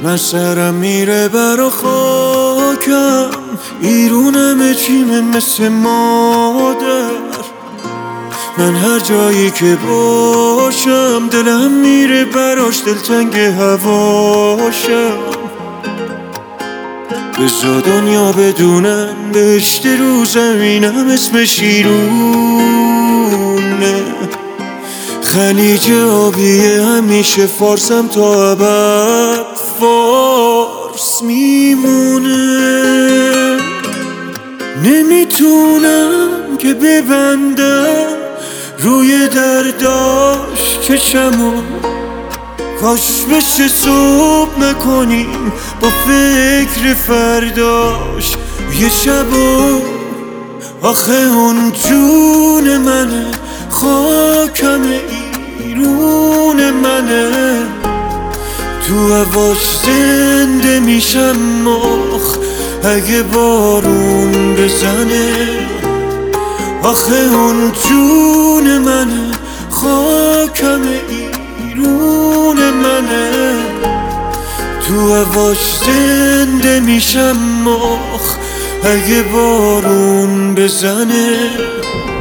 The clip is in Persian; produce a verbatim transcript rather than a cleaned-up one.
من سرم میره برا خاکم، ایرونم چیمه مثل مادر. من هر جایی که باشم دلم میره براش، دلتنگ هواشم. بزا دنیا بدونن بهشت رو زمینم اسم شیرونه. خلیج آبیه همیشه فارسم تا ابد فارس میمونه. نمیتونم که ببندم روی درداش چشمو، کاش بشه صبح نکنیم با فکر فرداش یه شبو. آخه اون جون منه، خاکم ایرون منه. تو هواش زنده میشم آخ اگه بارون بزنه. آخه اون جون منه، خاکم ایرون منه. تو هواش زنده میشم آخ اگه بارون بزنه.